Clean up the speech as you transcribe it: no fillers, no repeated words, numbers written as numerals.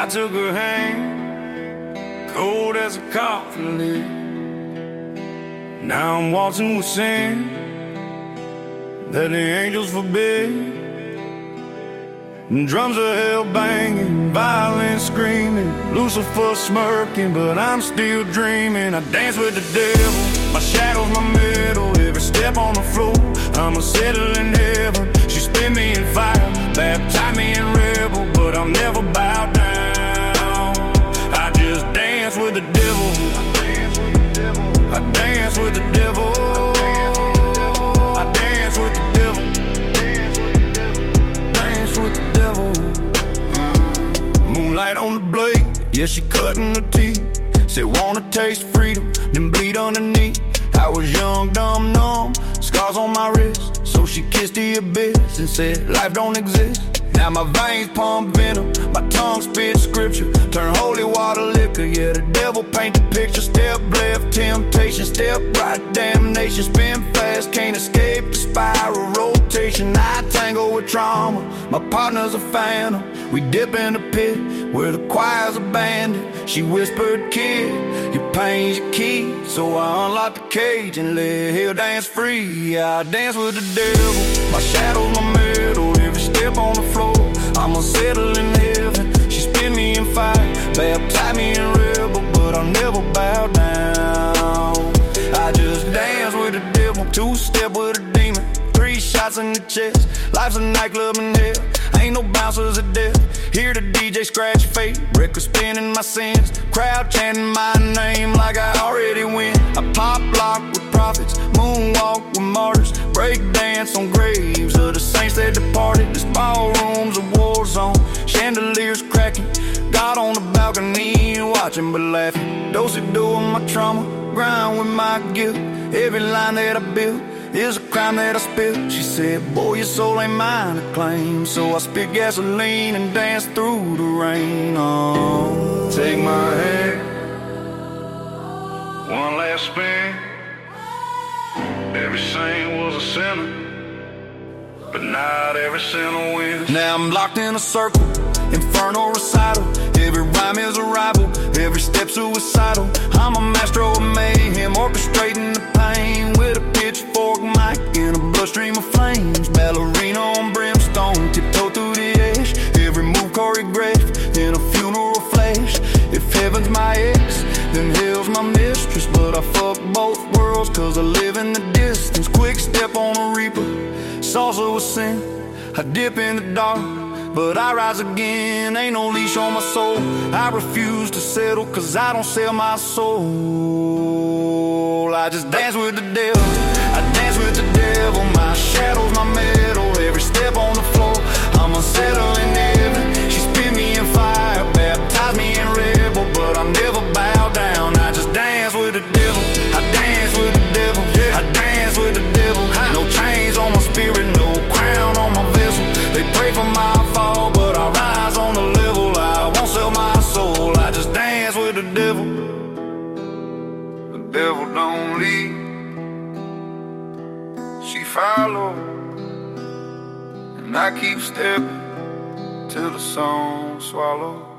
took her hand, cold as a coffin lid. Now I'm waltzing with sin that the angels forbid. And drums of hell banging, violins screaming, Lucifer smirking, but I'm still dreaming. I dance with the devil, my shadow's my middle. Every step on the floor, I'ma settle in heaven. She spit me in fire, baptize me in rebel, but I'll never bow down. I just dance with the devil. I dance with the devil. I dance with the devil. Dance with the devil. Moonlight on the blade, yeah, she cutting her teeth. Said wanna taste freedom, then bleed underneath. I was young, dumb, numb, scars on my wrist. So she kissed the abyss and said life don't exist. Now my veins pump venom, my tongue spit scripture, turn holy water liquor. Yeah, the devil paint the picture. Step left, temptation. Step right, damnation. Spin fast, can't escape the spiral rotation. I tangle with trauma, my partner's a phantom. We dip in the pit where the choir's abandoned. She whispered, kid, your pain's your key. So I unlocked the cage and let hell dance free. Yeah, I dance with the devil, my shadow's my middle. Every step on the floor, I'ma settle in heaven. She spit me in fire, baptize me in rebel, but I'll never bow down. I just dance with the devil, two-step with a demon, 3 shots in the chest. Life's a nightclub in hell, ain't no bouncers at death. Hear the DJ scratch fate, record spinning my sins, crowd chanting my name like I already win. I pop lock with prophets, moonwalk with martyrs, break dance on graves of the saints that departed. This ballroom's a war zone, chandeliers cracking, God on the balcony watching but laughing. Do-si-do with my trauma, grind with my guilt. Every line that I built is a crime that I spilled. She said, boy, your soul ain't mine to claim. So I spit gasoline and dance through the rain. Oh, take my hand, one last spin. Every saint was a sinner, but not every sinner wins. Now I'm locked in a circle, inferno recital. Every rhyme is a rival, every step suicidal. I'm a master of mayhem, orchestrating the pain with a pitchfork mic in a bloodstream of flames. Ballerina on brimstone, tiptoe through the ash. Every move choreographed in a funeral flash. If heaven's my ex, then hell's my mistress. But I fuck both worlds cause I live in the distance. Quick step on a reaper, salsa with sin. I dip in the dark, but I rise again. Ain't no leash on my soul, I refuse to settle cause I don't sell my soul. I just dance with the devil, I dance with the devil. My shadow's my metal, every step on the floor, I'ma settle in heaven. She spit me in fire, baptize me in rebel, but I'll never bow down. I just dance with the devil, I dance with the devil, I dance with the devil. No chains on my spirit, no crown on my vessel. They pray for my fall, but I rise on the level. I won't sell my soul, I just dance with the devil. The devil don't lead, she follow, and I keep stepping till the song swallows.